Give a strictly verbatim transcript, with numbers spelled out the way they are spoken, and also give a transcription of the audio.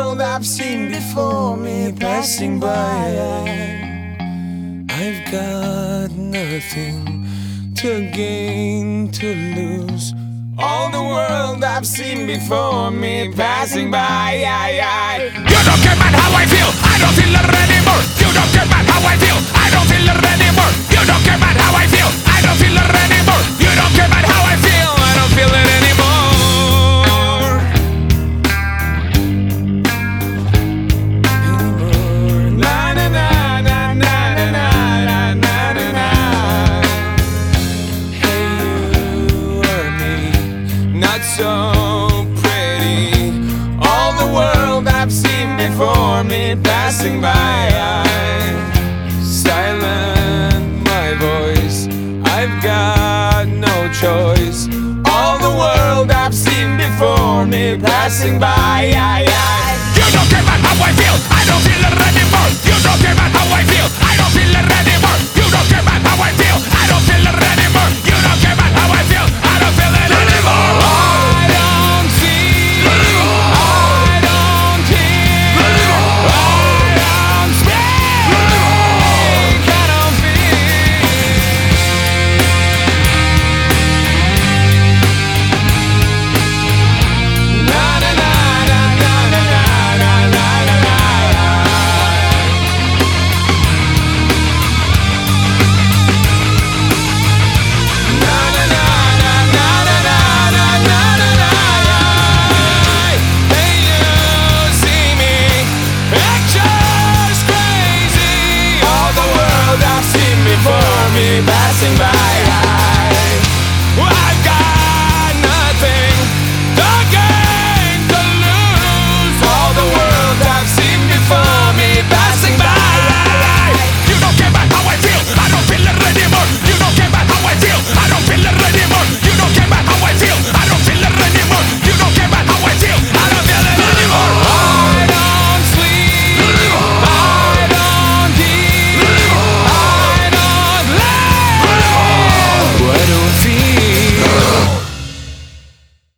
world I've seen before me passing by. I've got nothing to gain, to lose. All the world I've seen before me passing by. You don't care about how I feel, I don't feel it anymore. You don't care about how I feel, I don't feel it anymore. You don't care about how I feel, I don't feel it anymore. You don't care about how I feel, I don't feel it anymore. Na na na na na na na na na na. Hey, you or me, not so pretty. All the world I've seen before me passing by. Silent my voice, I've got no choice. All the world I've seen before me passing by.